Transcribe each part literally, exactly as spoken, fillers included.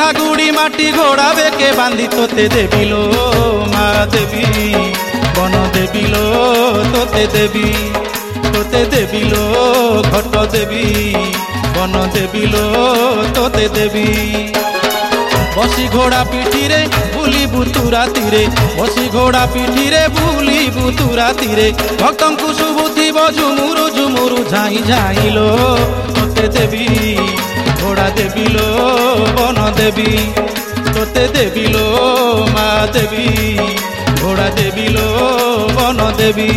घागुड़ी माटी घोड़ा बेके बांधी तोते देवी लो माँ देवी बन देवी लो तोते देवी तोते देवी लो घट देवी बन देवी लो तोते देवी बसी घोड़ा पिठी रे बुली बुतु राती रे बसी घोड़ा पिठी रे बुली बुतु राती रे भक्तन को शुभुथी झुमुरु झुमुरु झाई झाई लो तोते देवी घोड़ा देवी लो बन देवी तोते देवी लो माँ देवी घोड़ा देवी लो बन देवी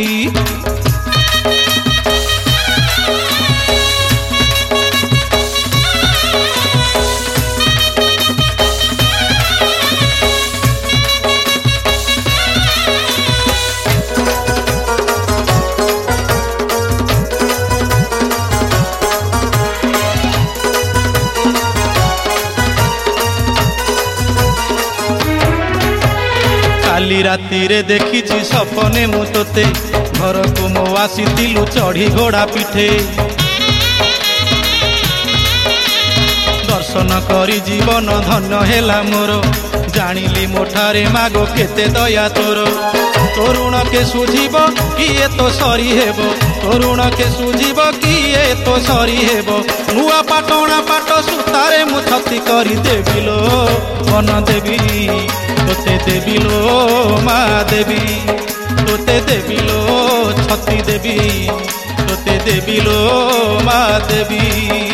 काली राती रे देखी सपने मु तोते घर को मो आसीलु चढ़ी घोड़ा पिठे दर्शन करी जीवन धन्य हेला मोर जानिली मोठारे मागो केते दया तोर तरुण के सुझीब किए तो सरी हेब तरुण के सुझीब किए तो सरी हेब नुआ पाटणा पाट सुतारे मु छती करी देवी लो बन देवी तोते देवी लो माँ देवी तोते देवी लो छती देवी तोते देवी लो माँ देवी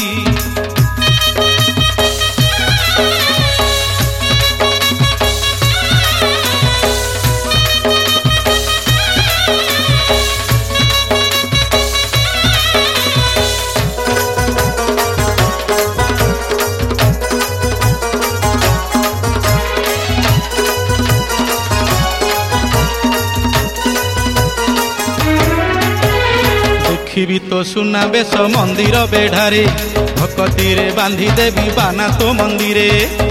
देखी तो सुना बेश मंदिर बेढ़ारे भक्ति रे बांधी देवी बाना तो मंदिरे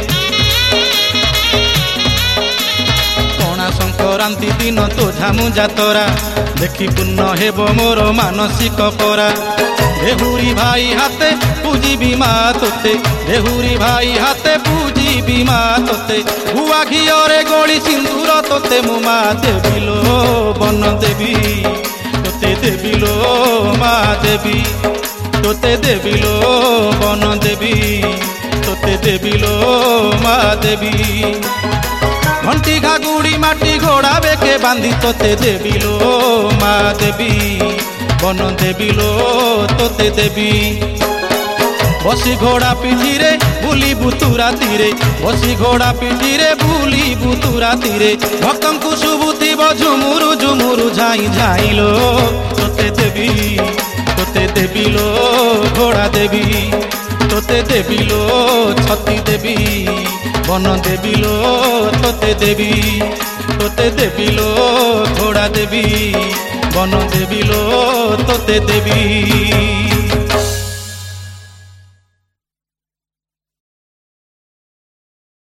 पणा संक्रांति दिन तो झामु जातरा देखी पूर्ण हेब मोर मानसिक परा देहुरी भाई हाथे पूजी माँ तोते देहुरी भाई हाथे पूजी माँ तोते गुआ घिओरे गोली सिंदूर तोते मु माँ देवी लो बन देवी तोते देवी लो माँ देवी तोते देवी लो बन देवी तोते देवी लो माँ देवी घंटी घागुड़ी माटी घोड़ा बेके बांधी तोते देवी लो माँ देवी बन देवी लो तोते देवी बसी घोड़ा पिठी रे बुली बुतु राती रे बसी घोड़ा पिठी रे बुली बुतु राती रे भक्तन को शुभुथी झुमुरु झुमुरु झाई झाई लो तोते देवी तोते देवी लो घोड़ा देवी तोते देवी लो छती देवी बन देवी लो तोते देवी तोते देवी लो घोड़ा देवी बन देवी लो तोते देवी।